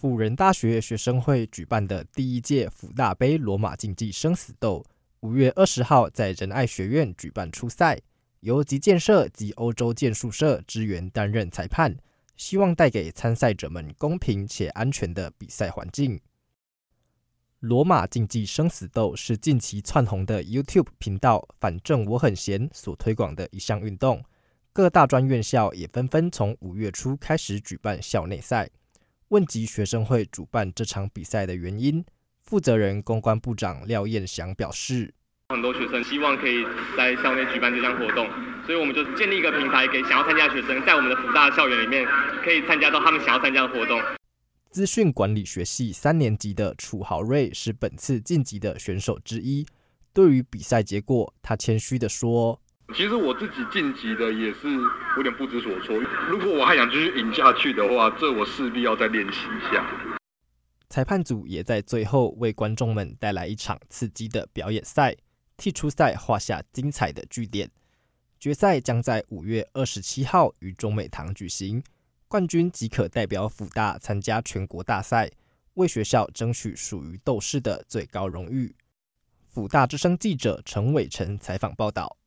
辅仁大学学生会举办的第1届辅大杯罗马竞技生死斗，5月20号在仁爱学院举办初赛，由击剑社及欧洲剑术社支援担任裁判，希望带给参赛者们公平且安全的比赛环境。罗马竞技生死斗是近期窜红的 YouTube 频道反正我很闲所推广的一项运动，各大专院校也纷纷从5月初开始举办校内赛。问及学生会主办这场比赛的原因，负责人公关部长廖彦祥表示， 很多学生希望可以在校内举办这项活动，所以我们就建立一个平台，给想要参加的学生在我们的辅大校园里面可以参加到他们想要参加的活动。 资讯管理学系3年级的楚豪瑞是本次晋级的选手之一，对于比赛结果，他谦虚地说， 其实我自己晋级的也是有点不知所措，如果我还想继续赢下去的话，这我势必要再练习一下。 裁判组也在最后为观众们带来一场刺激的表演赛，替初赛画下精彩的句点。决赛将在5月27号于中美堂举行，冠军即可代表辅大参加全国大赛，为学校争取属于斗士的最高荣誉。辅大之声记者陈伟成采访报道。